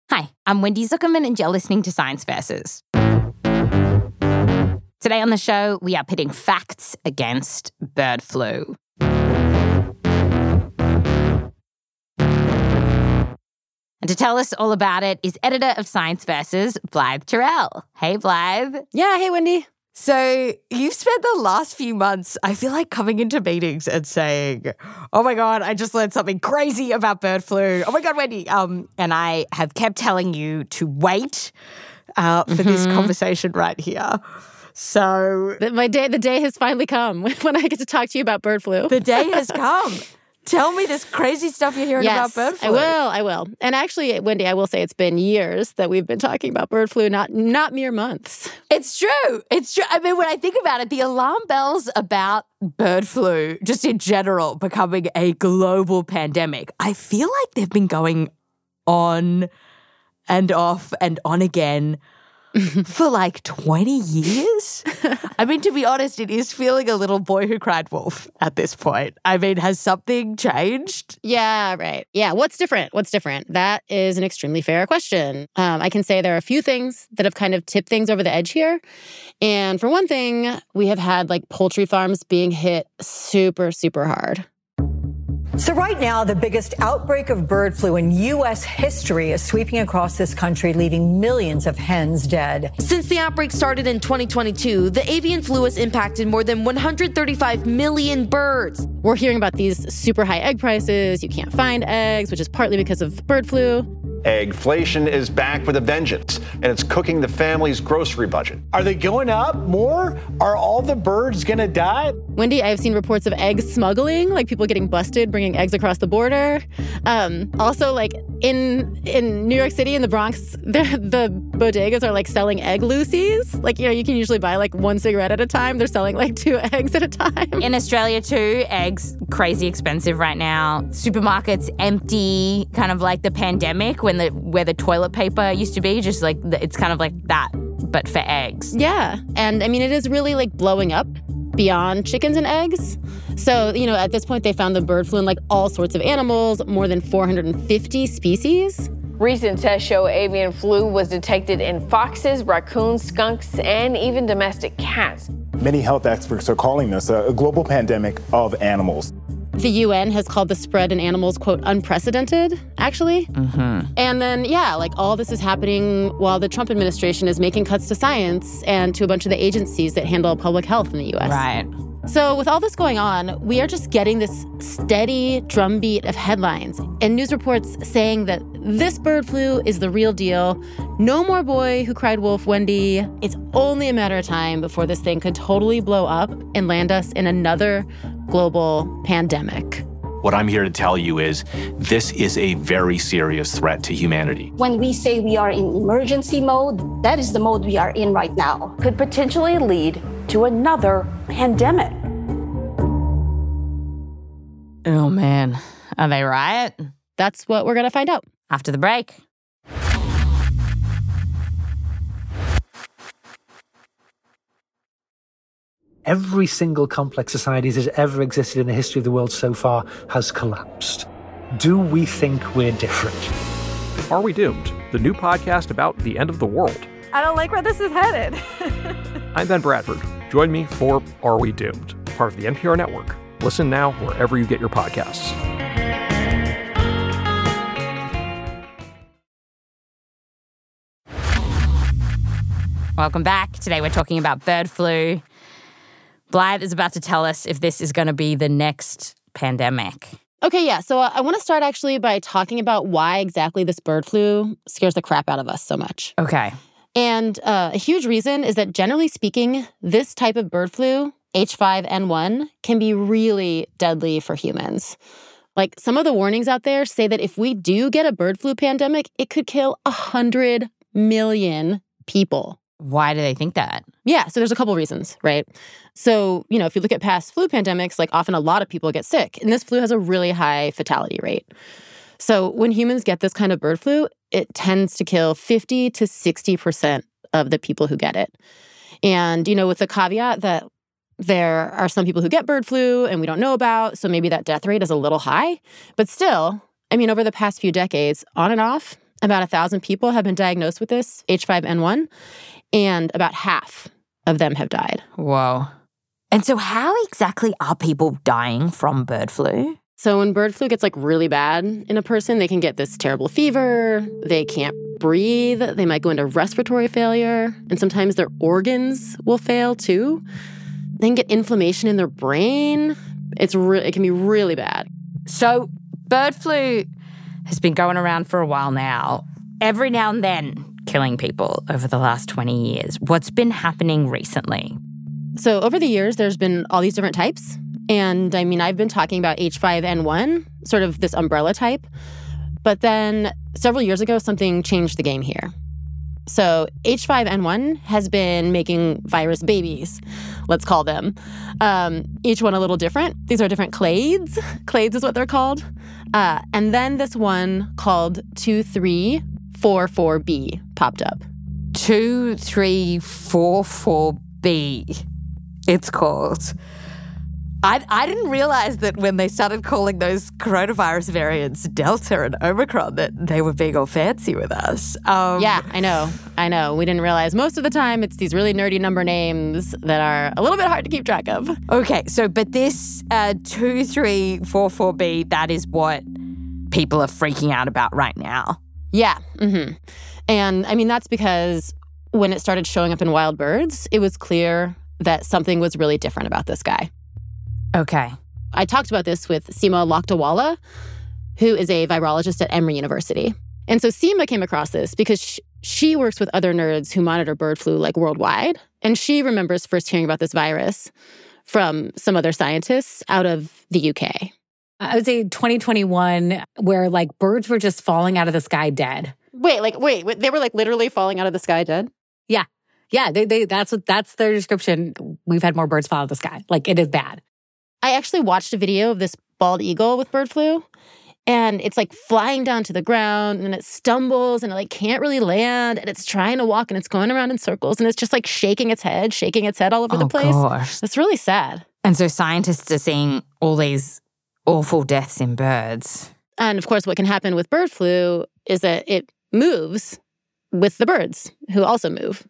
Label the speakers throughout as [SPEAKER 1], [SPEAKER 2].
[SPEAKER 1] Hi, I'm Wendy Zuckerman and you're listening to Science Versus. Today on the show, we are pitting facts against bird flu. And to tell us all about it is editor of Science Versus, Blythe Terrell. Hey, Blythe.
[SPEAKER 2] Yeah, hey, Wendy.
[SPEAKER 3] So you've spent the last few months, I feel like, coming into meetings and saying, oh my God, I just learned something crazy about bird flu. Oh my God, Wendy. And I have kept telling you to wait for this conversation right here. So
[SPEAKER 2] the day has finally come when I get to talk to you about bird flu.
[SPEAKER 3] The day has come. Tell me this crazy stuff you're hearing about bird flu.
[SPEAKER 2] I will. And actually, Wendy, I will say it's been years that we've been talking about bird flu, not mere months.
[SPEAKER 3] It's true. It's true. I mean, when I think about it, the alarm bells about bird flu, just in general, becoming a global pandemic, I feel like they've been going on and off and on again for like 20 years. I mean, to be honest, it is feeling a little boy who cried wolf at this point. I mean, has something changed?
[SPEAKER 2] Yeah, right. Yeah, what's different? That is an extremely fair question. I can say there are a few things that have kind of tipped things over the edge here. And for one thing, we have had like poultry farms being hit super, super hard.
[SPEAKER 4] So right now, the biggest outbreak of bird flu in U.S. history is sweeping across this country, leaving millions of hens dead.
[SPEAKER 5] Since the outbreak started in 2022, the avian flu has impacted more than 135 million birds.
[SPEAKER 2] We're hearing about these super high egg prices. You can't find eggs, which is partly because of bird flu.
[SPEAKER 6] Eggflation is back with a vengeance, and it's cooking the family's grocery budget.
[SPEAKER 7] Are they going up more? Are all the birds going to die?
[SPEAKER 2] Wendy, I've seen reports of egg smuggling, like people getting busted bringing eggs across the border. Also, like in New York City, in the Bronx, the bodegas are like selling egg loosies. Like, you can usually buy like one cigarette at a time. They're selling like 2 eggs at a time.
[SPEAKER 1] In Australia too, eggs crazy expensive right now. Supermarkets empty, kind of like the pandemic where the toilet paper used to be, just like it's kind of like that, but for eggs.
[SPEAKER 2] Yeah, and I mean it is really like blowing up beyond chickens and eggs. So, at this point they found the bird flu in like all sorts of animals, more than 450 species.
[SPEAKER 8] Recent tests show avian flu was detected in foxes, raccoons, skunks, and even domestic cats.
[SPEAKER 9] Many health experts are calling this a global pandemic of animals.
[SPEAKER 2] The UN has called the spread in animals, quote, unprecedented, actually. And then, all this is happening while the Trump administration is making cuts to science and to a bunch of the agencies that handle public health in the U.S.
[SPEAKER 1] Right.
[SPEAKER 2] So with all this going on, we are just getting this steady drumbeat of headlines and news reports saying that this bird flu is the real deal. No more boy who cried wolf, Wendy. It's only a matter of time before this thing could totally blow up and land us in another global pandemic.
[SPEAKER 10] What I'm here to tell you is this is a very serious threat to humanity.
[SPEAKER 11] When we say we are in emergency mode, that is the mode we are in right now.
[SPEAKER 12] Could potentially lead to another pandemic.
[SPEAKER 1] Oh man, are they right?
[SPEAKER 2] That's what we're going to find out
[SPEAKER 1] after the break.
[SPEAKER 13] Every single complex society that has ever existed in the history of the world so far has collapsed. Do we think we're different?
[SPEAKER 14] Are We Doomed? The new podcast about the end of the world.
[SPEAKER 15] I don't like where this is headed.
[SPEAKER 14] I'm Ben Bradford. Join me for Are We Doomed? Part of the NPR network. Listen now wherever you get your podcasts.
[SPEAKER 1] Welcome back. Today we're talking about bird flu. Blythe is about to tell us if this is going to be the next pandemic.
[SPEAKER 2] Okay, yeah. So I want to start actually by talking about why exactly this bird flu scares the crap out of us so much.
[SPEAKER 1] Okay.
[SPEAKER 2] And a huge reason is that generally speaking, this type of bird flu, H5N1, can be really deadly for humans. Like some of the warnings out there say that if we do get a bird flu pandemic, it could kill 100 million people.
[SPEAKER 1] Why do they think that?
[SPEAKER 2] Yeah, so there's a couple reasons, right? So, if you look at past flu pandemics, like often a lot of people get sick, and this flu has a really high fatality rate. So when humans get this kind of bird flu, it tends to kill 50 to 60% of the people who get it. And, with the caveat that there are some people who get bird flu and we don't know about, so maybe that death rate is a little high. But still, over the past few decades, on and off, About 1,000 people have been diagnosed with this, H5N1, and about half of them have died.
[SPEAKER 3] Whoa. And so how exactly are people dying from bird flu?
[SPEAKER 2] So when bird flu gets really bad in a person, they can get this terrible fever, they can't breathe, they might go into respiratory failure, and sometimes their organs will fail too. They can get inflammation in their brain. It can be really bad.
[SPEAKER 3] So bird flu has been going around for a while now, every now and then killing people over the last 20 years. What's been happening recently?
[SPEAKER 2] So over the years, there's been all these different types. And I mean, I've been talking about H5N1, sort of this umbrella type. But then several years ago, something changed the game here. So H5N1 has been making virus babies, let's call them. Each one a little different. These are different clades. Clades is what they're called. And then this one called 2344B popped up.
[SPEAKER 3] 2344B, it's called. I didn't realize that when they started calling those coronavirus variants Delta and Omicron that they were being all fancy with us.
[SPEAKER 2] Yeah, I know. We didn't realize most of the time it's these really nerdy number names that are a little bit hard to keep track of.
[SPEAKER 3] Okay, but this 2344B, that is what people are freaking out about right now.
[SPEAKER 2] Yeah. Mm-hmm. And I mean, that's because when it started showing up in wild birds, it was clear that something was really different about this guy.
[SPEAKER 3] Okay.
[SPEAKER 2] I talked about this with Seema Lakdawala, who is a virologist at Emory University. And so Seema came across this because she works with other nerds who monitor bird flu worldwide. And she remembers first hearing about this virus from some other scientists out of the UK.
[SPEAKER 16] I would say 2021, where birds were just falling out of the sky dead.
[SPEAKER 2] Wait, they were literally falling out of the sky dead?
[SPEAKER 16] Yeah. Yeah, that's their description. We've had more birds fall out of the sky. It is bad.
[SPEAKER 2] I actually watched a video of this bald eagle with bird flu, and it's flying down to the ground, and it stumbles, and it can't really land, and it's trying to walk, and it's going around in circles, and it's just shaking its head all over the place.
[SPEAKER 3] Gosh.
[SPEAKER 2] It's really sad.
[SPEAKER 3] And so scientists are seeing all these awful deaths in birds.
[SPEAKER 2] And of course, what can happen with bird flu is that it moves with the birds, who also move.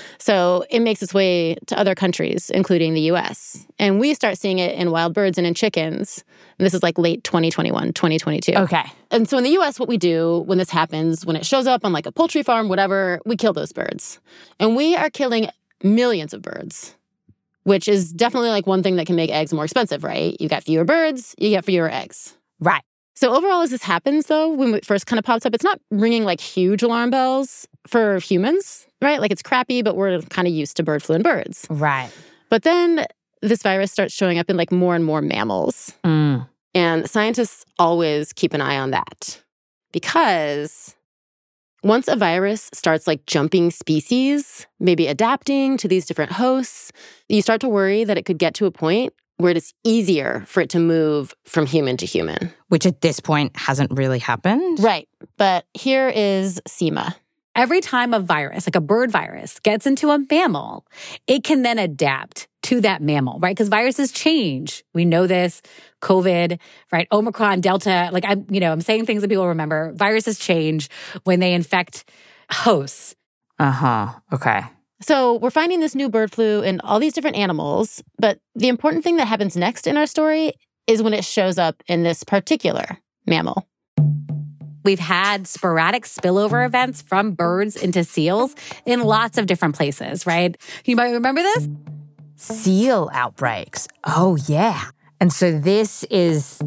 [SPEAKER 2] So it makes its way to other countries, including the US. And we start seeing it in wild birds and in chickens. And this is late 2021, 2022.
[SPEAKER 3] Okay.
[SPEAKER 2] And so in the US, what we do when this happens, when it shows up on a poultry farm, whatever, we kill those birds. And we are killing millions of birds, which is definitely one thing that can make eggs more expensive, right? You got fewer birds, you get fewer eggs.
[SPEAKER 3] Right.
[SPEAKER 2] So overall, as this happens, though, when it first kind of pops up, it's not ringing huge alarm bells for humans, right? It's crappy, but we're kind of used to bird flu in birds.
[SPEAKER 3] Right.
[SPEAKER 2] But then this virus starts showing up in more and more mammals.
[SPEAKER 3] Mm.
[SPEAKER 2] And scientists always keep an eye on that. Because once a virus starts jumping species, maybe adapting to these different hosts, you start to worry that it could get to a point where it is easier for it to move from human to human.
[SPEAKER 3] Which at this point hasn't really happened.
[SPEAKER 2] Right. But here is Seema.
[SPEAKER 16] Every time a virus, a bird virus, gets into a mammal, it can then adapt to that mammal, right? Because viruses change. We know this. COVID, right? Omicron, Delta. I'm saying things that people remember. Viruses change when they infect hosts.
[SPEAKER 3] Uh-huh. Okay.
[SPEAKER 2] So we're finding this new bird flu in all these different animals, but the important thing that happens next in our story is when it shows up in this particular mammal.
[SPEAKER 16] We've had sporadic spillover events from birds into seals in lots of different places, right? You might remember this?
[SPEAKER 3] Seal outbreaks. Oh, yeah. And so this is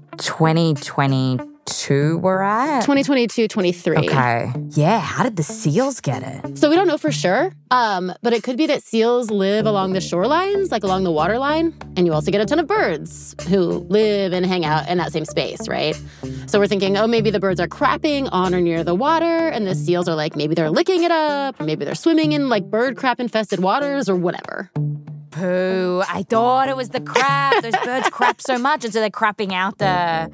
[SPEAKER 3] 2022 we're at?
[SPEAKER 2] 2022, 23.
[SPEAKER 3] Okay. Yeah, how did the seals get it?
[SPEAKER 2] So we don't know for sure, but it could be that seals live along the shorelines, along the waterline, and you also get a ton of birds who live and hang out in that same space, right? So we're thinking, maybe the birds are crapping on or near the water, and the seals are maybe they're licking it up, or maybe they're swimming in bird crap-infested waters or whatever.
[SPEAKER 3] Pooh, I thought it was the crap. Those birds crap so much, and so they're crapping out the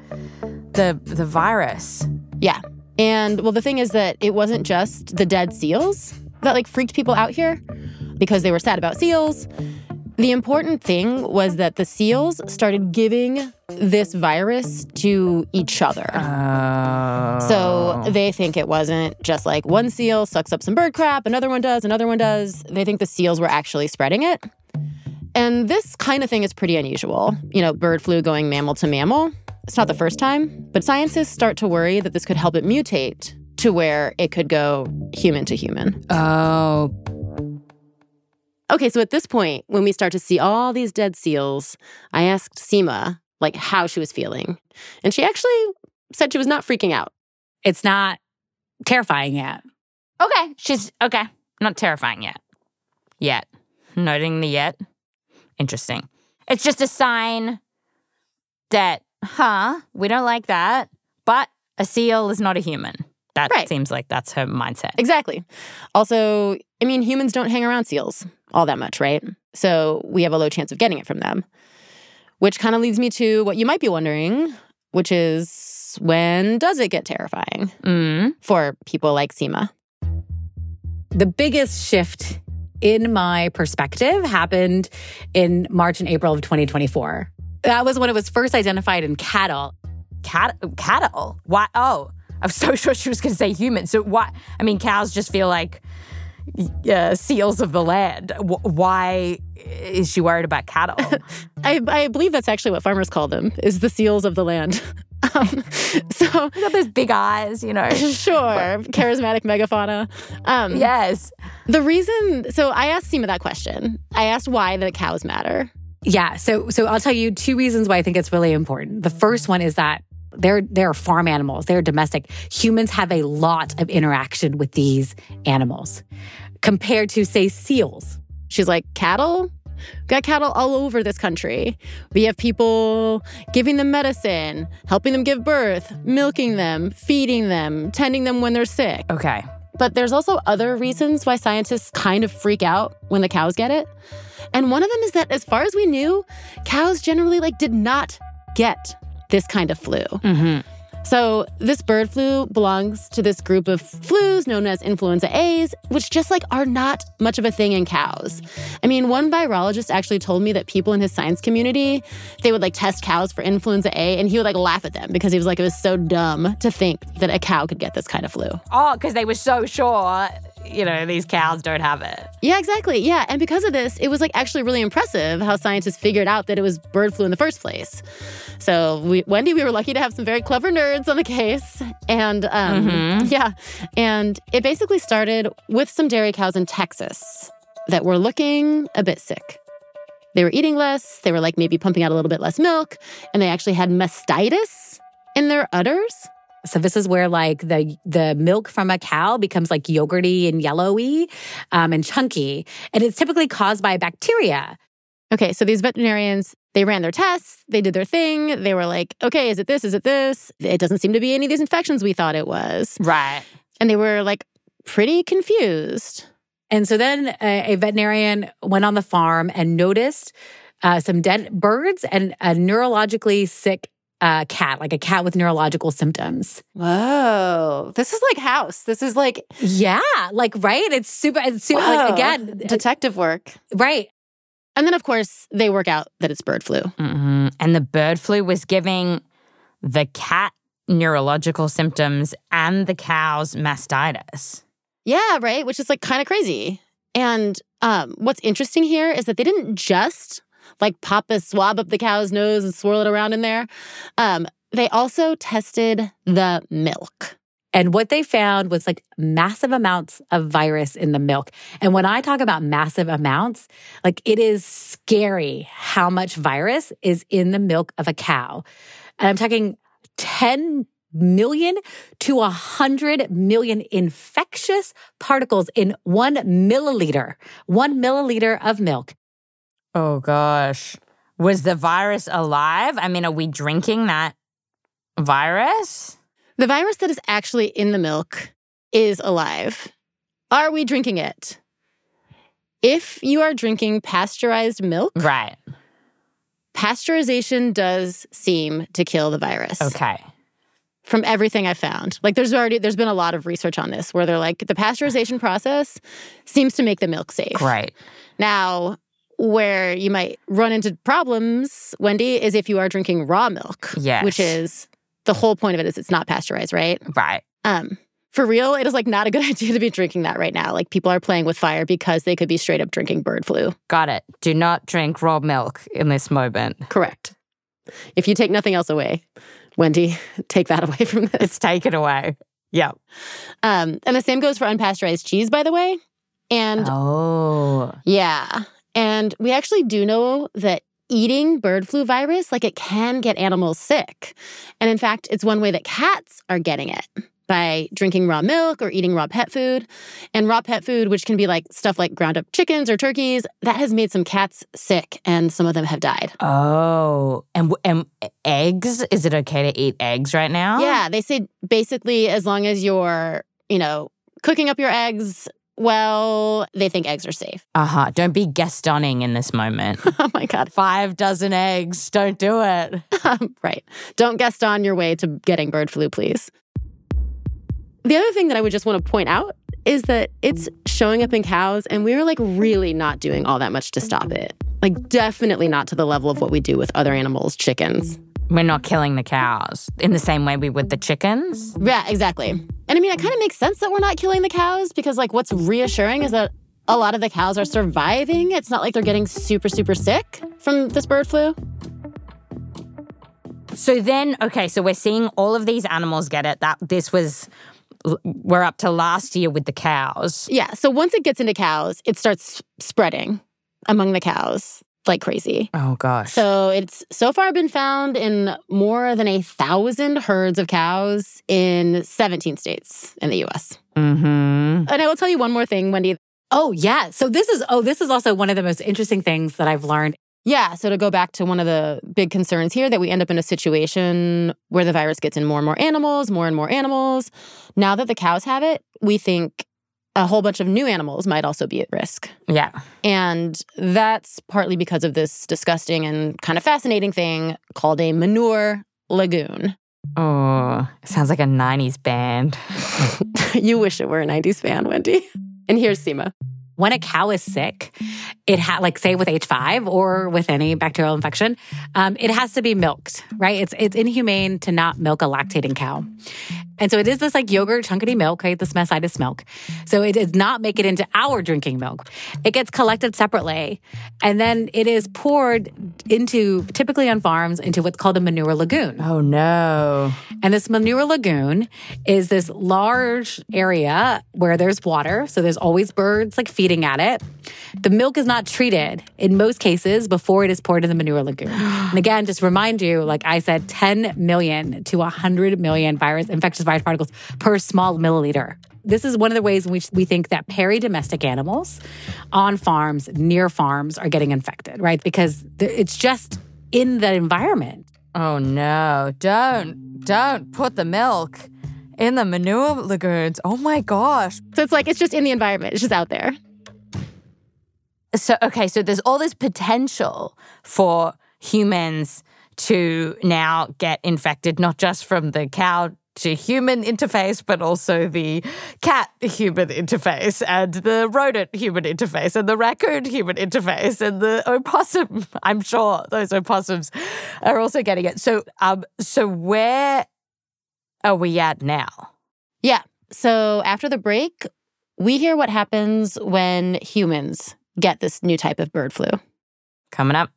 [SPEAKER 3] virus.
[SPEAKER 2] Yeah. And the thing is that it wasn't just the dead seals that freaked people out here because they were sad about seals. The important thing was that the seals started giving this virus to each other. So they think it wasn't just like one seal sucks up some bird crap, another one does. They think the seals were actually spreading it. And this kind of thing is pretty unusual. You know, bird flu going mammal to mammal. It's not the first time, but scientists start to worry that this could help it mutate to where it could go human to human.
[SPEAKER 3] Oh.
[SPEAKER 2] Okay, so at this point, when we start to see all these dead seals, I asked Seema, like, how she was feeling. And she actually said she was not freaking out.
[SPEAKER 16] It's not terrifying yet.
[SPEAKER 3] Okay. Not terrifying yet. Yet. Noting the yet. Interesting. It's just a sign that, we don't like that, but a seal is not a human. That seems like that's her mindset.
[SPEAKER 2] Exactly. Also, I mean, humans don't hang around seals all that much, right? So we have a low chance of getting it from them. Which kind of leads me to what you might be wondering, which is, when does it get terrifying for people like Seema?
[SPEAKER 16] The biggest shift in my perspective happened in March and April of 2024. That was when it was first identified in cattle.
[SPEAKER 3] Cattle? Why? Oh, I'm so sure she was going to say human. So why? I mean, cows just feel like seals of the land. Why is she worried about cattle?
[SPEAKER 2] I believe that's actually what farmers call them, is the seals of the land.
[SPEAKER 3] So they got those big eyes, you know.
[SPEAKER 2] Sure. Charismatic megafauna.
[SPEAKER 3] Yes.
[SPEAKER 2] The reason, so I asked Seema that question. I asked why the cows matter.
[SPEAKER 16] Yeah, so I'll tell you 2 reasons why I think it's really important. The first one is that they're farm animals. They're domestic. Humans have a lot of interaction with these animals compared to, say, seals.
[SPEAKER 2] She's like, cattle? We've got cattle all over this country. We have people giving them medicine, helping them give birth, milking them, feeding them, tending them when they're sick.
[SPEAKER 3] Okay.
[SPEAKER 2] But there's also other reasons why scientists kind of freak out when the cows get it. And one of them is that, as far as we knew, cows generally did not get this kind of flu. So this bird flu belongs to this group of flus known as influenza A's, which just are not much of a thing in cows. I mean, one virologist actually told me that people in his science community, they would test cows for influenza A, and he would laugh at them because he was it was so dumb to think that a cow could get this kind of flu.
[SPEAKER 3] Oh, because they were so sure, these cows don't have it.
[SPEAKER 2] Yeah, exactly. Yeah, and because of this, it was actually really impressive how scientists figured out that it was bird flu in the first place. So Wendy, we were lucky to have some very clever nerds on the case. And and it basically started with some dairy cows in Texas that were looking a bit sick. They were eating less, they were maybe pumping out a little bit less milk, and they actually had mastitis in their udders.
[SPEAKER 16] So this is where the milk from a cow becomes yogurty and yellowy and chunky. And it's typically caused by bacteria.
[SPEAKER 2] Okay, so these veterinarians, they ran their tests, they did their thing. They were like, okay, is it this? Is it this? It doesn't seem to be any of these infections we thought it was.
[SPEAKER 3] Right.
[SPEAKER 2] And they were pretty confused.
[SPEAKER 16] And so then a veterinarian went on the farm and noticed some dead birds and a neurologically sick cat, a cat with neurological symptoms.
[SPEAKER 2] Whoa. This is House. This is
[SPEAKER 16] Yeah, right? It's super again.
[SPEAKER 2] Detective work.
[SPEAKER 16] Right.
[SPEAKER 2] And then, of course, they work out that it's bird flu.
[SPEAKER 3] Mm-hmm. And the bird flu was giving the cat neurological symptoms and the cow's mastitis.
[SPEAKER 2] Yeah, right? Which is kind of crazy. And what's interesting here is that they didn't just pop a swab up the cow's nose and swirl it around in there. They also tested the milk.
[SPEAKER 16] And what they found was massive amounts of virus in the milk. And when I talk about massive amounts, it is scary how much virus is in the milk of a cow. And I'm talking 10 million to 100 million infectious particles in 1 milliliter. 1 milliliter of milk.
[SPEAKER 3] Oh, gosh. Was the virus alive? I mean, are we drinking that virus?
[SPEAKER 2] The virus that is actually in the milk is alive. Are we drinking it? If you are drinking pasteurized milk,
[SPEAKER 3] right,
[SPEAKER 2] pasteurization does seem to kill the virus.
[SPEAKER 3] Okay.
[SPEAKER 2] From everything I found. There's been a lot of research on this where they're the pasteurization process seems to make the milk safe.
[SPEAKER 3] Right.
[SPEAKER 2] Now, Where you might run into problems, Wendy, is if you are drinking raw milk.
[SPEAKER 1] Yes.
[SPEAKER 2] Which is, the whole point of it is it's not pasteurized, right?
[SPEAKER 1] Right.
[SPEAKER 2] For real, it is like not a good idea to be drinking that right now. Like people are playing with fire because they could be straight up drinking bird flu.
[SPEAKER 1] Got it. Do not drink raw milk in this moment.
[SPEAKER 2] Correct. If you take nothing else away, Wendy, take that away from this.
[SPEAKER 1] It's taken away. Yep.
[SPEAKER 2] And the same goes for unpasteurized cheese, by the way. And yeah. And we actually do know that eating bird flu virus, like it can get animals sick. And in fact, it's one way that cats are getting it, by drinking raw milk or eating raw pet food. And raw pet food, which can be like stuff like ground up chickens or turkeys, that has made some cats sick and some of them have died.
[SPEAKER 1] Oh, and eggs? Is it okay to eat eggs right now?
[SPEAKER 2] Yeah, they say basically as long as you're, cooking up your eggs well, they think eggs are safe.
[SPEAKER 1] Don't be Gastoning in this moment.
[SPEAKER 2] Oh my God.
[SPEAKER 1] 5 dozen eggs. Don't do it.
[SPEAKER 2] Right. Don't Gaston your way to getting bird flu, please. The other thing that I would just want to point out is that it's showing up in cows, and we're like really not doing all that much to stop it. Like definitely not to the level of what we do with other animals, chickens.
[SPEAKER 1] We're not killing the cows in the same way we would the chickens?
[SPEAKER 2] Yeah, exactly. And I mean, it kind of makes sense that we're not killing the cows because like what's reassuring is that a lot of the cows are surviving. It's not like they're getting super, super sick from this bird flu.
[SPEAKER 1] So then, so we're seeing all of these animals get it. We're up to last year with the cows.
[SPEAKER 2] Yeah, so once it gets into cows, it starts spreading among the cows like crazy.
[SPEAKER 1] Oh, gosh.
[SPEAKER 2] So it's so far been found in more than 1,000 herds of cows in 17 states in the U.S.
[SPEAKER 1] Mm-hmm.
[SPEAKER 2] And I will tell you one more thing, Wendy.
[SPEAKER 16] Oh, yeah. So this is also one of the most interesting things that I've learned.
[SPEAKER 2] Yeah, so to go back to one of the big concerns here, that we end up in a situation where the virus gets in more and more animals. Now that the cows have it, we think a whole bunch of new animals might also be at risk.
[SPEAKER 1] Yeah.
[SPEAKER 2] And that's partly because of this disgusting and kind of fascinating thing called a manure lagoon.
[SPEAKER 1] Oh, it sounds like a 90s band.
[SPEAKER 2] You wish it were a 90s band, Wendy. And here's Seema.
[SPEAKER 16] When a cow is sick, it say with H5 or with any bacterial infection, it has to be milked, right? It's inhumane to not milk a lactating cow. And so it is this like yogurt chunkity milk, right? This mastitis milk. So it does not make it into our drinking milk. It gets collected separately. And then it is poured into, typically on farms, into what's called a manure lagoon.
[SPEAKER 1] Oh, no.
[SPEAKER 16] And this manure lagoon is this large area where there's water. So there's always birds like feeding at it. The milk is not treated in most cases before it is poured in the manure lagoon. And again, just remind you, like I said, 10 million to 100 million infectious virus particles per small milliliter. This is one of the ways in which we think that peri-domestic animals on farms, near farms, are getting infected, right? Because it's just in the environment.
[SPEAKER 1] Oh, no. Don't put the milk in the manure lagoons. Oh, my gosh.
[SPEAKER 2] So it's just in the environment. It's just out there.
[SPEAKER 1] So there's all this potential for humans to now get infected, not just from the cow to human interface, but also the cat human interface and the rodent human interface and the raccoon human interface and the opossum. I'm sure those opossums are also getting it. So where are we at now?
[SPEAKER 2] Yeah. So after the break, we hear what happens when humans get this new type of bird flu.
[SPEAKER 1] Coming up.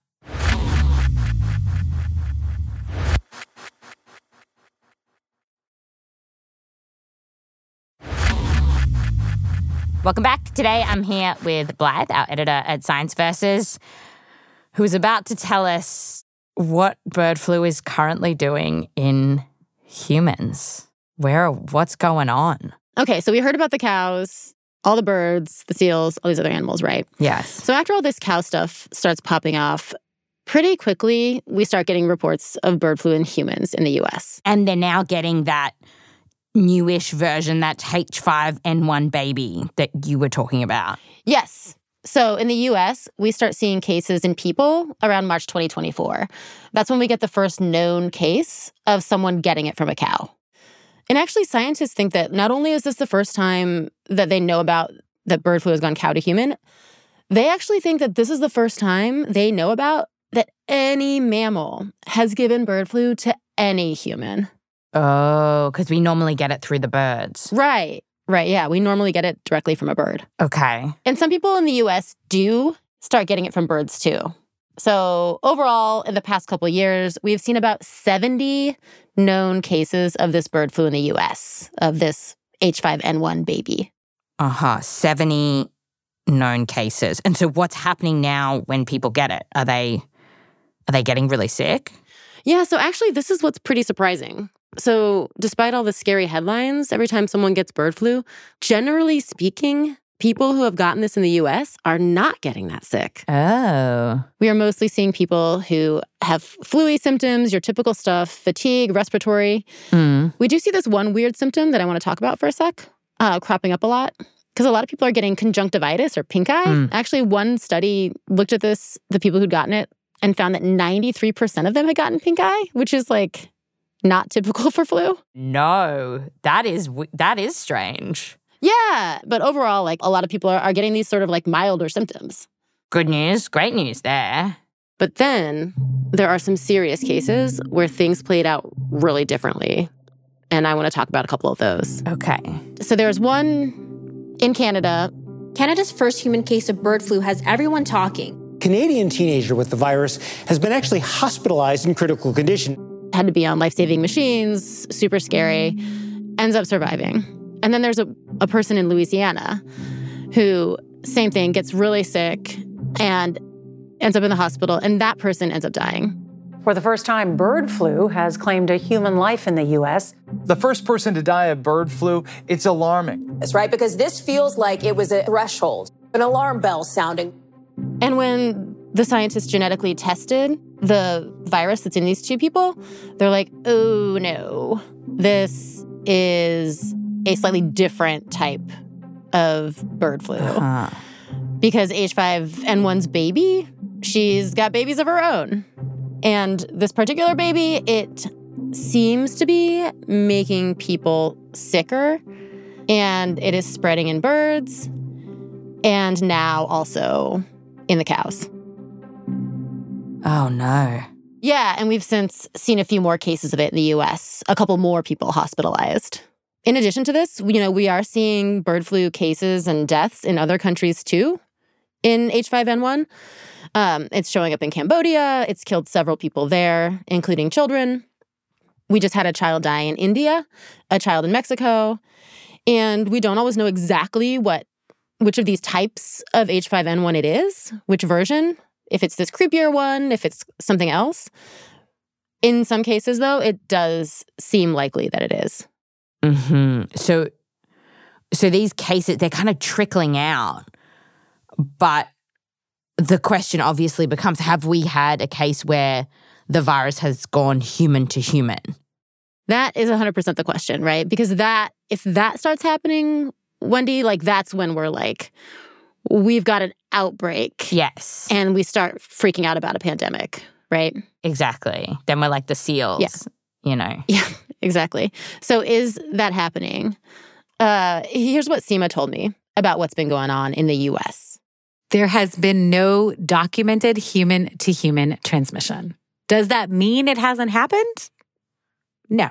[SPEAKER 1] Welcome back. Today I'm here with Blythe, our editor at Science Versus, who is about to tell us what bird flu is currently doing in humans. What's going on?
[SPEAKER 2] Okay, so we heard about the cows, all the birds, the seals, all these other animals, right?
[SPEAKER 1] Yes.
[SPEAKER 2] So after all this cow stuff starts popping off, pretty quickly we start getting reports of bird flu in humans in the U.S.
[SPEAKER 1] And they're now getting that newish version, that H5N1 baby that you were talking about.
[SPEAKER 2] Yes. So in the U.S., we start seeing cases in people around March 2024. That's when we get the first known case of someone getting it from a cow. And actually, scientists think that not only is this the first time that they know about that bird flu has gone cow to human, They actually think that this is the first time they know about that any mammal has given bird flu to any human.
[SPEAKER 1] Oh, because we normally get it through the birds.
[SPEAKER 2] Right, yeah. We normally get it directly from a bird.
[SPEAKER 1] Okay.
[SPEAKER 2] And some people in the U.S. do start getting it from birds, too. So overall, in the past couple of years, we've seen about 70 known cases of this bird flu in the U.S., of this H5N1 baby.
[SPEAKER 1] 70 known cases. And so what's happening now when people get it? Are they getting really sick?
[SPEAKER 2] Yeah, so actually this is what's pretty surprising. So despite all the scary headlines, every time someone gets bird flu, generally speaking, people who have gotten this in the U.S. are not getting that sick.
[SPEAKER 1] Oh.
[SPEAKER 2] We are mostly seeing people who have flu-y symptoms, your typical stuff, fatigue, respiratory. We do see this one weird symptom that I want to talk about for a sec, cropping up a lot. Because a lot of people are getting conjunctivitis or pink eye. Actually, one study looked at this, the people who'd gotten it, and found that 93% of them had gotten pink eye, which is like not typical for flu.
[SPEAKER 1] No, that is strange.
[SPEAKER 2] Yeah, but overall, like a lot of people are getting these sort of like milder symptoms.
[SPEAKER 1] Good news, great news there.
[SPEAKER 2] But then there are some serious cases where things played out really differently. And I want to talk about a couple of those.
[SPEAKER 1] Okay.
[SPEAKER 2] So there's one in Canada.
[SPEAKER 17] Canada's first human case of bird flu has everyone talking.
[SPEAKER 7] Canadian teenager with the virus has been actually hospitalized in critical condition.
[SPEAKER 2] Had to be on life-saving machines, super scary, ends up surviving. And then there's a person in Louisiana who, same thing, gets really sick and ends up in the hospital, and that person ends up dying.
[SPEAKER 18] For the first time, bird flu has claimed a human life in the U.S.
[SPEAKER 19] The first person to die of bird flu, it's alarming.
[SPEAKER 20] That's right, because this feels like it was a threshold, an alarm bell sounding.
[SPEAKER 2] And when the scientists genetically tested the virus that's in these two people, they're like, oh no, this is a slightly different type of bird flu. Because H5N1's baby, she's got babies of her own. And this particular baby, it seems to be making people sicker, and it is spreading in birds, and now also in the cows.
[SPEAKER 1] Oh, no.
[SPEAKER 2] Yeah, and we've since seen a few more cases of it in the U.S., a couple more people hospitalized. In addition to this, we are seeing bird flu cases and deaths in other countries, too, in H5N1. It's showing up in Cambodia. It's killed several people there, including children. We just had a child die in India, a child in Mexico. And we don't always know exactly which of these types of H5N1 it is, which version, if it's this creepier one, if it's something else. In some cases, though, it does seem likely that it is.
[SPEAKER 1] So these cases, they're kind of trickling out. But the question obviously becomes, have we had a case where the virus has gone human to human?
[SPEAKER 2] That is 100% the question, right? Because if that starts happening, Wendy, like that's when we're like, we've got an outbreak.
[SPEAKER 1] Yes.
[SPEAKER 2] And we start freaking out about a pandemic, right?
[SPEAKER 1] Exactly. Then we're like the SEALs, Yeah,
[SPEAKER 2] exactly. So is that happening? Here's what Seema told me about what's been going on in the U.S.
[SPEAKER 16] There has been no documented human-to-human transmission. Does that mean it hasn't happened? No.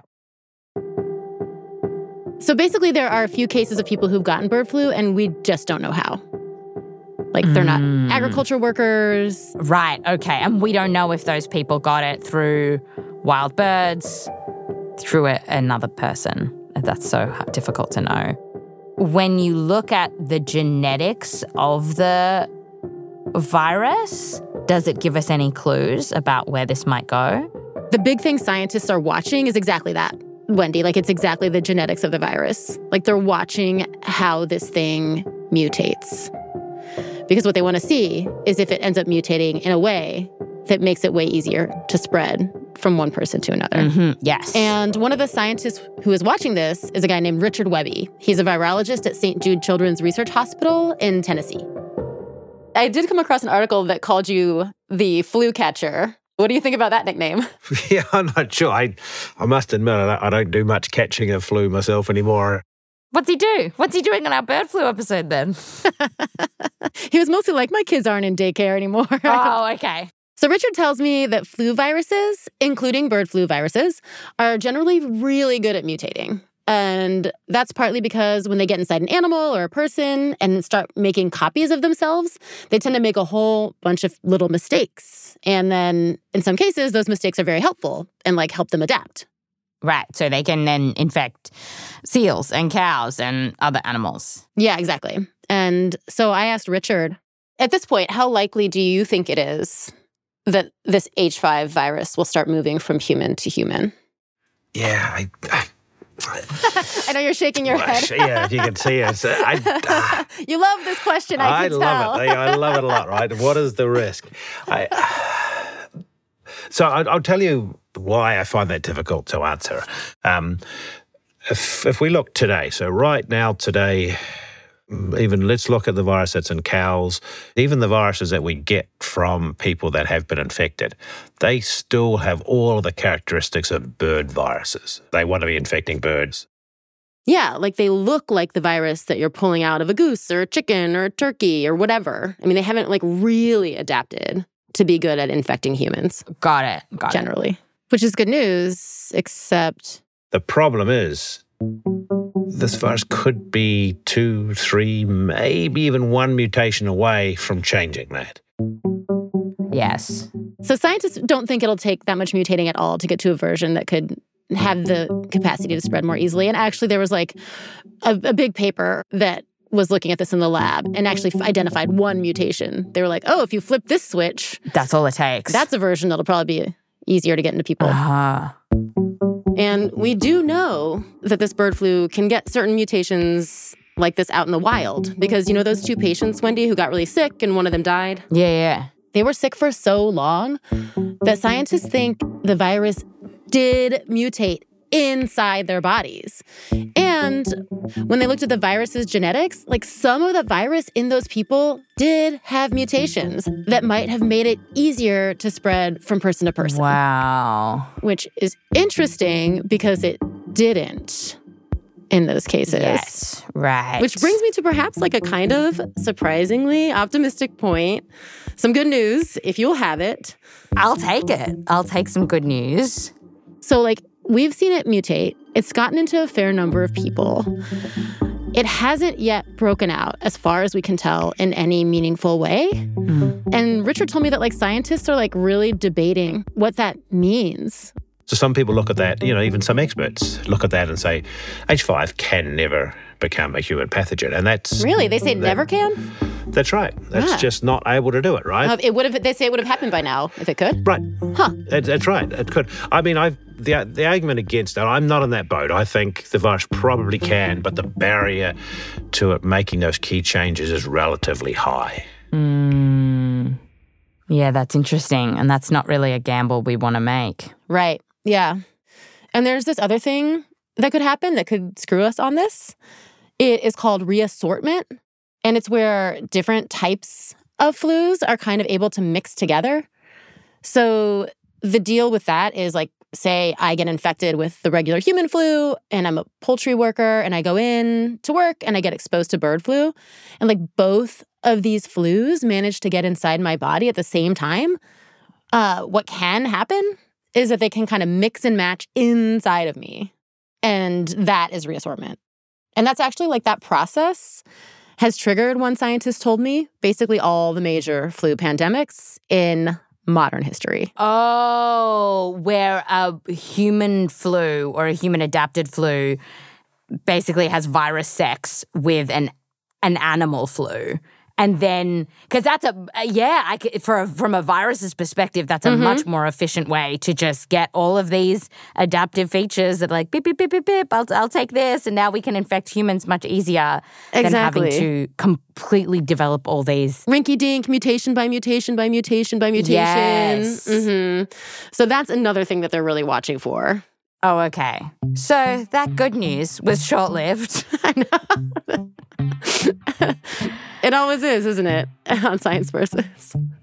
[SPEAKER 2] So basically, there are a few cases of people who've gotten bird flu, and we just don't know how. Like, they're not agriculture workers.
[SPEAKER 1] Right, okay. And we don't know if those people got it through wild birds, through another person. That's so difficult to know. When you look at the genetics of the virus, does it give us any clues about where this might go?
[SPEAKER 2] The big thing scientists are watching is exactly that, Wendy. Like, it's exactly the genetics of the virus. Like, they're watching how this thing mutates. Because what they want to see is if it ends up mutating in a way that makes it way easier to spread from one person to another.
[SPEAKER 1] Yes.
[SPEAKER 2] And one of the scientists who is watching this is a guy named Richard Webby. He's a virologist at St. Jude Children's Research Hospital in Tennessee. I did come across an article that called you the flu catcher. What do you think about that nickname?
[SPEAKER 21] Yeah, I'm not sure. I must admit, I don't do much catching of flu myself anymore.
[SPEAKER 1] What's he do? What's he doing on our bird flu episode then?
[SPEAKER 2] He was mostly like, my kids aren't in daycare anymore.
[SPEAKER 1] Oh, okay.
[SPEAKER 2] So Richard tells me that flu viruses, including bird flu viruses, are generally really good at mutating. And that's partly because when they get inside an animal or a person and start making copies of themselves, they tend to make a whole bunch of little mistakes. And then in some cases, those mistakes are very helpful and like help them adapt.
[SPEAKER 1] Right. So they can then infect seals and cows and other animals.
[SPEAKER 2] Yeah, exactly. And so I asked Richard, at this point, how likely do you think it is that this H5 virus will start moving from human to human?
[SPEAKER 21] Yeah,
[SPEAKER 2] I know you're shaking your head.
[SPEAKER 21] Yeah, if you can see it.
[SPEAKER 2] You love this question, I can tell.
[SPEAKER 21] Love it. I love it a lot, right? What is the risk? So I'll tell you why I find that difficult to answer. If we look today, so right now today, even let's look at the virus that's in cows, even the viruses that we get from people that have been infected, they still have all of the characteristics of bird viruses. They want to be infecting birds.
[SPEAKER 2] Yeah, like they look like the virus that you're pulling out of a goose or a chicken or a turkey or whatever. I mean, they haven't like really adapted to be good at infecting humans.
[SPEAKER 1] Got it.
[SPEAKER 2] Generally. Which is good news, except...
[SPEAKER 21] The problem is, this virus could be 2, 3, maybe even 1 mutation away from changing that.
[SPEAKER 1] Yes.
[SPEAKER 2] So scientists don't think it'll take that much mutating at all to get to a version that could have the capacity to spread more easily. And actually, there was like a big paper that was looking at this in the lab and actually identified 1 mutation. They were like, oh, if you flip this switch...
[SPEAKER 1] That's all it takes.
[SPEAKER 2] That's a version that'll probably be easier to get into people. And we do know that this bird flu can get certain mutations like this out in the wild. Because, you know, those 2 patients, Wendy, who got really sick and one of them died?
[SPEAKER 1] Yeah.
[SPEAKER 2] They were sick for so long that scientists think the virus did mutate inside their bodies. And when they looked at the virus's genetics, like some of the virus in those people did have mutations that might have made it easier to spread from person to person.
[SPEAKER 1] Wow.
[SPEAKER 2] Which is interesting because it didn't in those cases.
[SPEAKER 1] Yes, right.
[SPEAKER 2] Which brings me to perhaps like a kind of surprisingly optimistic point. Some good news, if you'll have it.
[SPEAKER 1] I'll take it. I'll take some good news.
[SPEAKER 2] So like, we've seen it mutate. It's gotten into a fair number of people. It hasn't yet broken out, as far as we can tell, in any meaningful way. And Richard told me that like scientists are like really debating what that means.
[SPEAKER 21] So some people look at that, you know, even some experts look at that and say, H5 can never become a human pathogen. And that's...
[SPEAKER 2] Really? They say it never can?
[SPEAKER 21] That's right. That's just not able to do it, right?
[SPEAKER 2] They say it would have happened by now if it could?
[SPEAKER 21] Right.
[SPEAKER 2] Huh.
[SPEAKER 21] That's right. It could. I mean, the argument against that, I'm not in that boat. I think the virus probably can, but the barrier to it making those key changes is relatively high.
[SPEAKER 1] Yeah, that's interesting. And that's not really a gamble we want to make.
[SPEAKER 2] Right. Yeah. And there's this other thing that could happen that could screw us on this. It is called reassortment. And it's where different types of flus are kind of able to mix together. So the deal with that is like, say I get infected with the regular human flu and I'm a poultry worker and I go in to work and I get exposed to bird flu. And like both of these flus manage to get inside my body at the same time. What can happen is that they can kind of mix and match inside of me. And that is reassortment. And that's actually like that process has triggered, one scientist told me, basically all the major flu pandemics in modern history.
[SPEAKER 1] Oh, where a human flu or a human adapted flu basically has virus sex with an animal flu. And then, because that's from a virus's perspective, that's a much more efficient way to just get all of these adaptive features that are like, beep, beep, beep, beep, beep, I'll take this. And now we can infect humans much easier than having to completely develop all these.
[SPEAKER 2] Rinky-dink, mutation by mutation by mutation by mutation.
[SPEAKER 1] Yes.
[SPEAKER 2] So that's another thing that they're really watching for.
[SPEAKER 1] Oh, okay. So that good news was short-lived.
[SPEAKER 2] I know. It always is, isn't it? On Science Versus.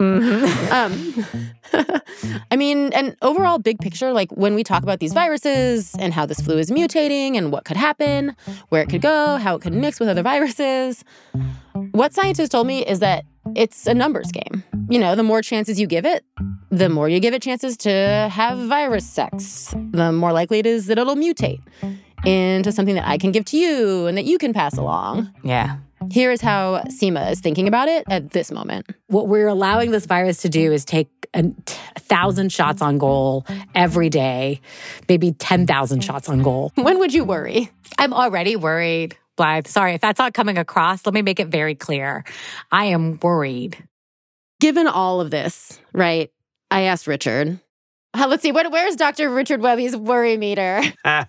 [SPEAKER 2] I mean, and overall, big picture, like when we talk about these viruses and how this flu is mutating and what could happen, where it could go, how it could mix with other viruses, what scientists told me is that it's a numbers game. You know, the more chances you give it, the more you give it chances to have virus sex, the more likely it is that it'll mutate into something that I can give to you and that you can pass along.
[SPEAKER 1] Yeah.
[SPEAKER 2] Here is how Seema is thinking about it at this moment.
[SPEAKER 16] What we're allowing this virus to do is take 1,000 shots on goal every day, maybe 10,000 shots on goal.
[SPEAKER 2] When would you worry?
[SPEAKER 16] I'm already worried, Blythe. Sorry, if that's not coming across, let me make it very clear. I am worried.
[SPEAKER 2] Given all of this, right, I asked Richard, let's see, where's Dr. Richard Webby's worry meter?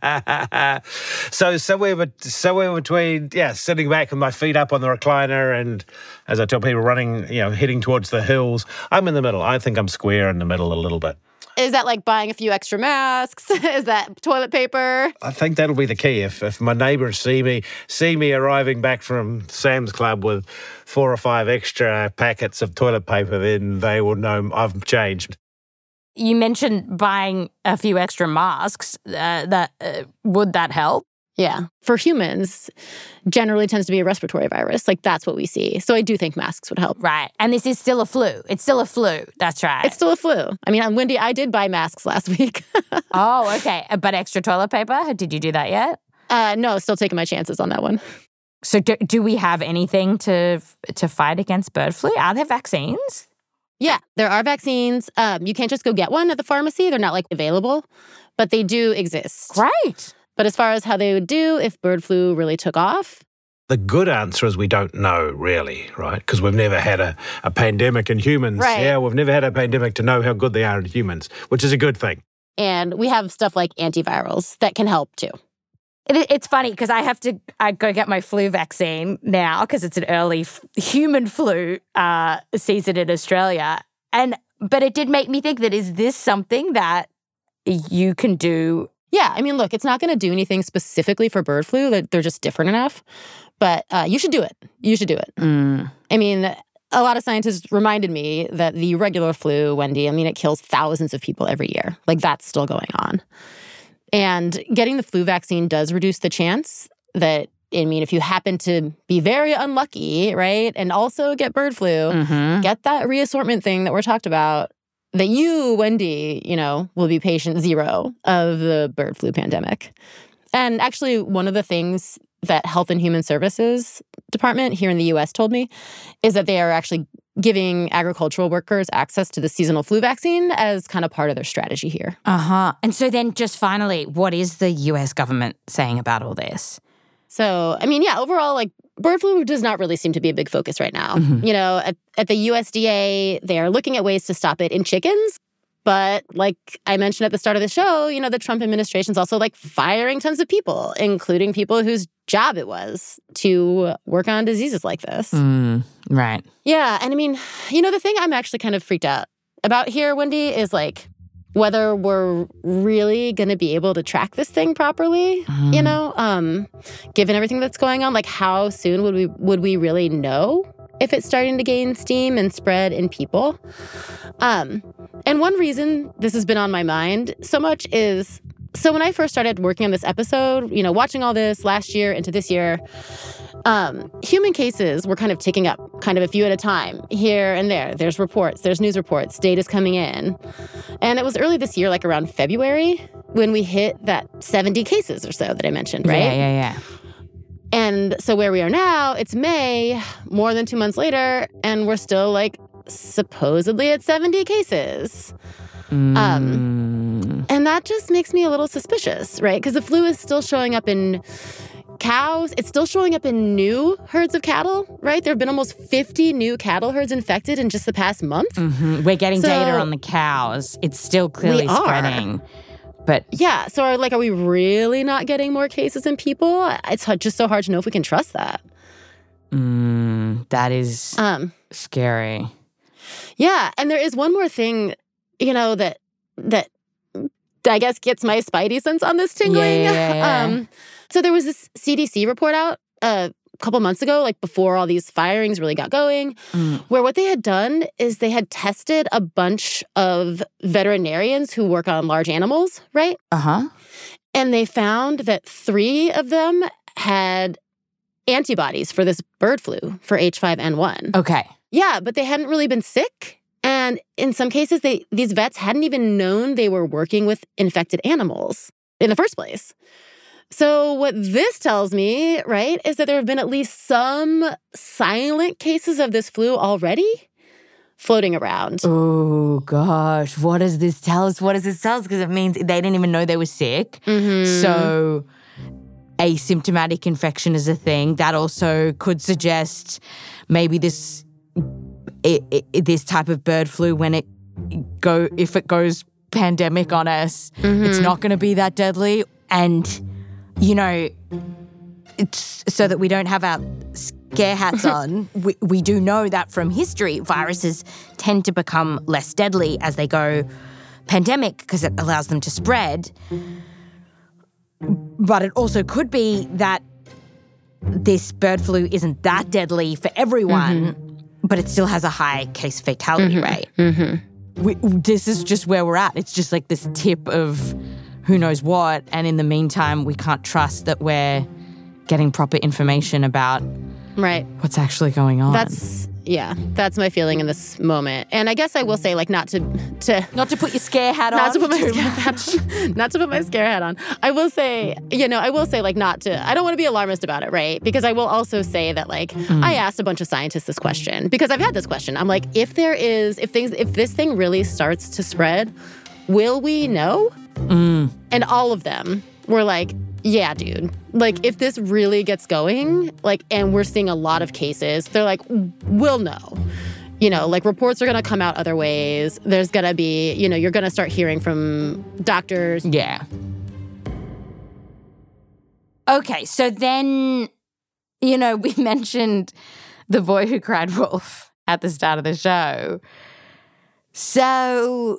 [SPEAKER 21] So somewhere between, sitting back with my feet up on the recliner and, as I tell people, running, heading towards the hills. I'm in the middle. I think I'm square in the middle a little bit.
[SPEAKER 2] Is that like buying a few extra masks? Is that toilet paper?
[SPEAKER 21] I think that'll be the key. If my neighbours see me arriving back from Sam's Club with 4 or 5 extra packets of toilet paper, then they will know I've changed.
[SPEAKER 1] You mentioned buying a few extra masks. Would that help?
[SPEAKER 2] Yeah. For humans, generally tends to be a respiratory virus. Like, that's what we see. So I do think masks would help.
[SPEAKER 1] Right. And this is still a flu. It's still a flu. That's right.
[SPEAKER 2] It's still a flu. I mean, Wendy, I did buy masks last week.
[SPEAKER 1] Oh, okay. But extra toilet paper? Did you do that yet?
[SPEAKER 2] No, still taking my chances on that one.
[SPEAKER 1] So do we have anything to fight against bird flu? Are there vaccines?
[SPEAKER 2] Yeah, there are vaccines. You can't just go get one at the pharmacy. They're not available, but they do exist.
[SPEAKER 1] Great.
[SPEAKER 2] But as far as how they would do if bird flu really took off,
[SPEAKER 21] the good answer is we don't know, really, right? Because we've never had a pandemic in humans.
[SPEAKER 2] Right.
[SPEAKER 21] Yeah, we've never had a pandemic to know how good they are in humans, which is a good thing.
[SPEAKER 2] And we have stuff like antivirals that can help too.
[SPEAKER 1] It's funny because I go get my flu vaccine now because it's an early human flu season in Australia. But it did make me think that is this something that you can do?
[SPEAKER 2] Yeah, I mean, look, it's not going to do anything specifically for bird flu. They're just different enough. But you should do it. You should do it. I mean, a lot of scientists reminded me that the regular flu, Wendy, I mean, it kills thousands of people every year. Like, that's still going on. And getting the flu vaccine does reduce the chance that, I mean, if you happen to be very unlucky, right, and also get bird flu, get that reassortment thing that we're talked about, that you, Wendy, will be patient 0 of the bird flu pandemic. And actually, one of the things that Health and Human Services Department here in the U.S. told me is that they are actually giving agricultural workers access to the seasonal flu vaccine as kind of part of their strategy here.
[SPEAKER 1] And so then just finally, what is the U.S. government saying about all this?
[SPEAKER 2] So, I mean, yeah, overall, bird flu does not really seem to be a big focus right now. At the USDA, they are looking at ways to stop it in chickens. But like I mentioned at the start of the show, the Trump administration's also firing tons of people, including people whose job it was to work on diseases like this.
[SPEAKER 1] Right.
[SPEAKER 2] Yeah. And I mean, the thing I'm actually kind of freaked out about here, Wendy, is whether we're really going to be able to track this thing properly, given everything that's going on. How soon would we really know if it's starting to gain steam and spread in people? And one reason this has been on my mind so much is, so when I first started working on this episode, watching all this last year into this year, human cases were kind of ticking up, kind of a few at a time, here and there. There's reports, there's news reports, data's coming in. And it was early this year, around February, when we hit that 70 cases or so that I mentioned, right?
[SPEAKER 1] Yeah.
[SPEAKER 2] And so where we are now, it's May, more than 2 months later, and we're still supposedly at 70 cases. And that just makes me a little suspicious, right? Because the flu is still showing up in cows. It's still showing up in new herds of cattle, right? There have been almost 50 new cattle herds infected in just the past month.
[SPEAKER 1] We're getting data on the cows. It's still clearly spreading. But
[SPEAKER 2] yeah, so are we really not getting more cases in people? It's just so hard to know if we can trust that.
[SPEAKER 1] That is scary.
[SPEAKER 2] Yeah, and there is one more thing, that I guess gets my spidey sense on this tingling.
[SPEAKER 1] Yeah.
[SPEAKER 2] So there was this CDC report out couple months ago, like before all these firings really got going, where what they had done is they had tested a bunch of veterinarians who work on large animals, right? And they found that 3 of them had antibodies for this bird flu, for H5N1.
[SPEAKER 3] Okay.
[SPEAKER 2] Yeah, but they hadn't really been sick. And in some cases, these vets hadn't even known they were working with infected animals in the first place. So what this tells me, right, is that there have been at least some silent cases of this flu already floating around.
[SPEAKER 3] Oh, gosh. What does this tell us? What does this tell us? Because it means they didn't even know they were sick. So asymptomatic infection is a thing. That also could suggest maybe this type of bird flu, if it goes pandemic on us, it's not going to be that deadly. And, it's so that we don't have our scare hats on, we do know that from history, viruses tend to become less deadly as they go pandemic because it allows them to spread. But it also could be that this bird flu isn't that deadly for everyone, but it still has a high case fatality rate. This is just where we're at. It's just like this tip of who knows what. And in the meantime, we can't trust that we're getting proper information about what's actually going on.
[SPEAKER 2] That's my feeling in this moment. And I guess I will say, like, not to
[SPEAKER 3] put your scare hat on.
[SPEAKER 2] Not to put my scare hat on. I will say, like, I don't want to be alarmist about it, right? Because I will also say that, like, I asked a bunch of scientists this question because I've had this question. I'm like, if this thing really starts to spread, will we know? And all of them were like, yeah, dude. Like, if this really gets going, like, and we're seeing a lot of cases, they're like, we'll know. Like, reports are going to come out other ways. There's going to be, you're going to start hearing from doctors.
[SPEAKER 3] Yeah. Okay, so then, we mentioned The Boy Who Cried Wolf at the start of the show. So,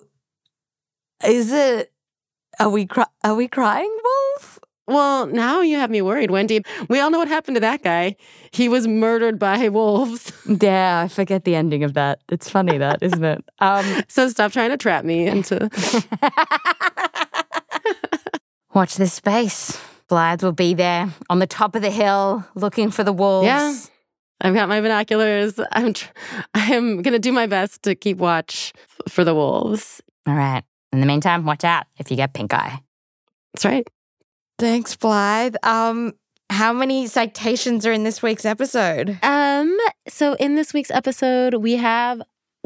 [SPEAKER 3] are we crying wolf?
[SPEAKER 2] Well, now you have me worried, Wendy. We all know what happened to that guy. He was murdered by wolves.
[SPEAKER 3] Yeah, I forget the ending of that. It's funny, that, isn't it?
[SPEAKER 2] So stop trying to trap me into...
[SPEAKER 3] Watch this space. Blythe will be there on the top of the hill looking for the wolves.
[SPEAKER 2] Yeah, I've got my binoculars. I am going to do my best to keep watch for the wolves.
[SPEAKER 3] All right. In the meantime, watch out if you get pink eye.
[SPEAKER 2] That's right.
[SPEAKER 3] Thanks, Blythe. How many citations are in this week's episode?
[SPEAKER 2] So in this week's episode, we have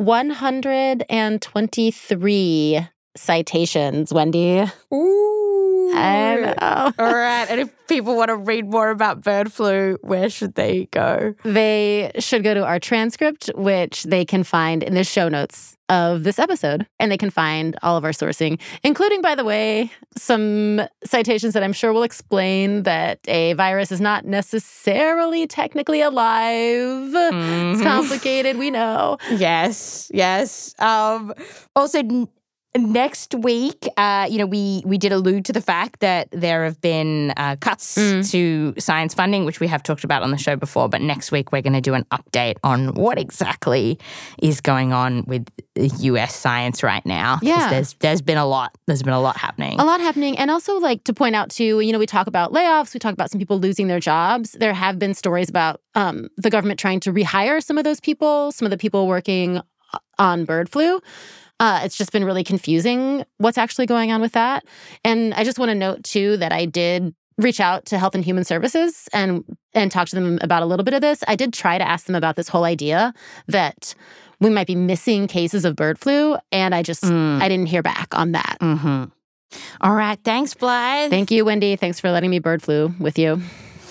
[SPEAKER 2] 123 citations, Wendy.
[SPEAKER 3] Ooh.
[SPEAKER 2] I know.
[SPEAKER 3] All right. And if people want to read more about bird flu, where should they go?
[SPEAKER 2] They should go to our transcript, which they can find in the show notes of this episode. And they can find all of our sourcing, including, by the way, some citations that I'm sure will explain that a virus is not necessarily technically alive. It's complicated, we know.
[SPEAKER 3] Yes. Also, next week, we did allude to the fact that there have been cuts to science funding, which we have talked about on the show before. But next week, we're going to do an update on what exactly is going on with U.S. science right now.
[SPEAKER 2] Yeah,
[SPEAKER 3] there's been a lot. There's been a lot happening.
[SPEAKER 2] And also, like, to point out too, we talk about layoffs. We talk about some people losing their jobs. There have been stories about the government trying to rehire some of those people. Some of the people working on bird flu. It's just been really confusing what's actually going on with that. And I just want to note, too, that I did reach out to Health and Human Services and talk to them about a little bit of this. I did try to ask them about this whole idea that we might be missing cases of bird flu, and I didn't hear back on that.
[SPEAKER 3] All right. Thanks, Blythe.
[SPEAKER 2] Thank you, Wendy. Thanks for letting me bird flu with you.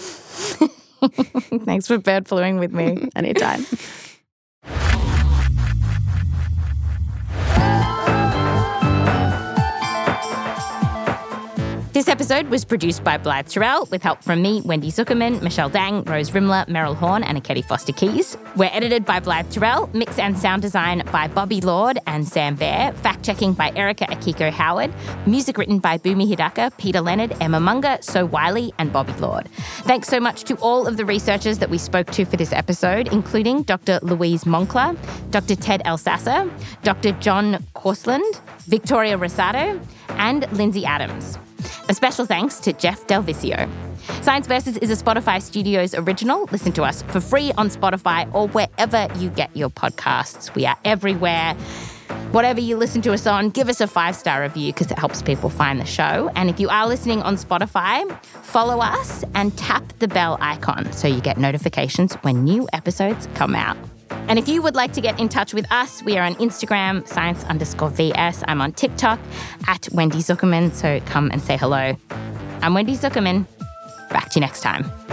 [SPEAKER 3] Thanks for bird fluing with me.
[SPEAKER 2] Anytime.
[SPEAKER 3] This
[SPEAKER 1] episode was produced by Blythe Terrell with help from me, Wendy Zuckerman, Michelle Dang, Rose Rimler, Meryl Horn, and Akedi Foster Keys. We're edited by Blythe Terrell, mix and sound design by Bobby Lord and Sam Baer, fact-checking by Erica Akiko Howard, music written by Bumi Hidaka, Peter Leonard, Emma Munger, So Wiley, and Bobby Lord. Thanks so much to all of the researchers that we spoke to for this episode, including Dr. Louise Moncler, Dr. Ted Elsasser, Dr. John Korsland, Victoria Rosado, and Lindsay Adams. A special thanks to Jeff Delvisio. Science Versus is a Spotify Studios original. Listen to us for free on Spotify or wherever you get your podcasts. We are everywhere. Whatever you listen to us on, give us a 5-star review because it helps people find the show. And if you are listening on Spotify, follow us and tap the bell icon so you get notifications when new episodes come out. And if you would like to get in touch with us, we are on Instagram, science_VS. I'm on TikTok @Wendy Zuckerman, so come and say hello. I'm Wendy Zuckerman. Back to you next time.